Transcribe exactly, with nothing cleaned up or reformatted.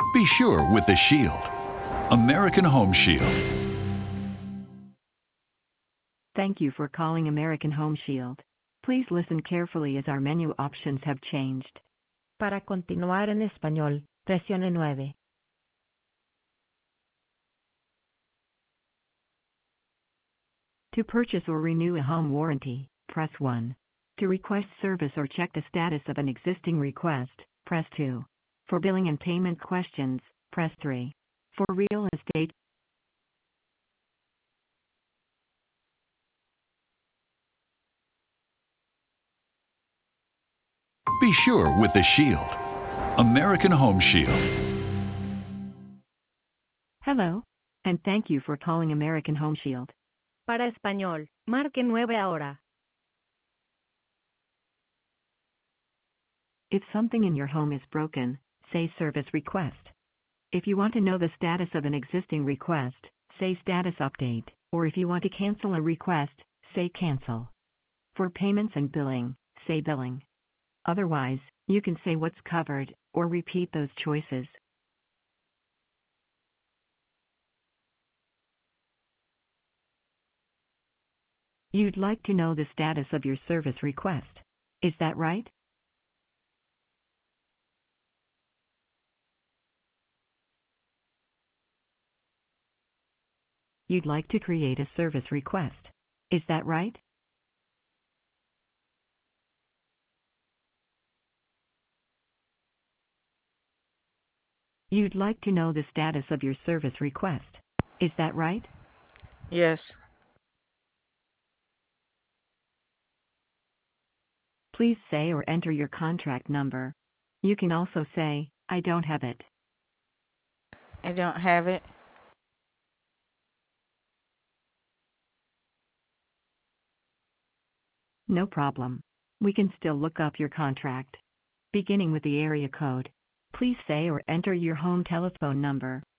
Be sure with the Shield. American Home Shield. Thank you for calling American Home Shield. Please listen carefully as our menu options have changed. Para continuar en español, presione nueve. To purchase or renew a home warranty, press one. To request service or check the status of an existing request, press two. For billing and payment questions, press three. For real estate, Be sure with the Shield. American Home Shield. hello, and thank you for calling American Home Shield. Para español, marque nueve ahora. If something in your home is broken, say service request. If you want to know the status of an existing request, say status update, or if you want to cancel a request, say cancel. For payments and billing, say billing. Otherwise, you can say what's covered, or repeat those choices. You'd like to know the status of your service request. Is that right? You'd like to create a service request. Is that right? You'd like to know the status of your service request. Is that right? Yes. Please say or enter your contract number. You can also say, I don't have it. I don't have it. No problem. We can still look up your contract. Beginning with the area code. Please say or enter your home telephone number.